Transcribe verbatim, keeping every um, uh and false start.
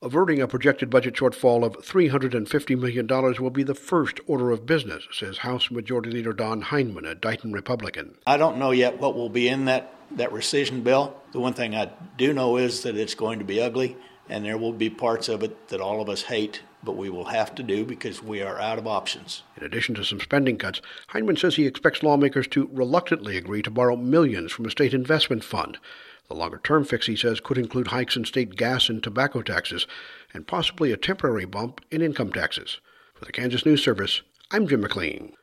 Averting a projected budget shortfall of three hundred fifty million dollars will be the first order of business, says House Majority Leader Don Heinman, a Dighton Republican. I don't know yet what will be in that, that rescission bill. The one thing I do know is that it's going to be ugly, and there will be parts of it that all of us hate, but we will have to do because we are out of options. In addition to some spending cuts, Heinman says he expects lawmakers to reluctantly agree to borrow millions from a state investment fund. The longer-term fix, he says, could include hikes in state gas and tobacco taxes and possibly a temporary bump in income taxes. For the Kansas News Service, I'm Jim McLean.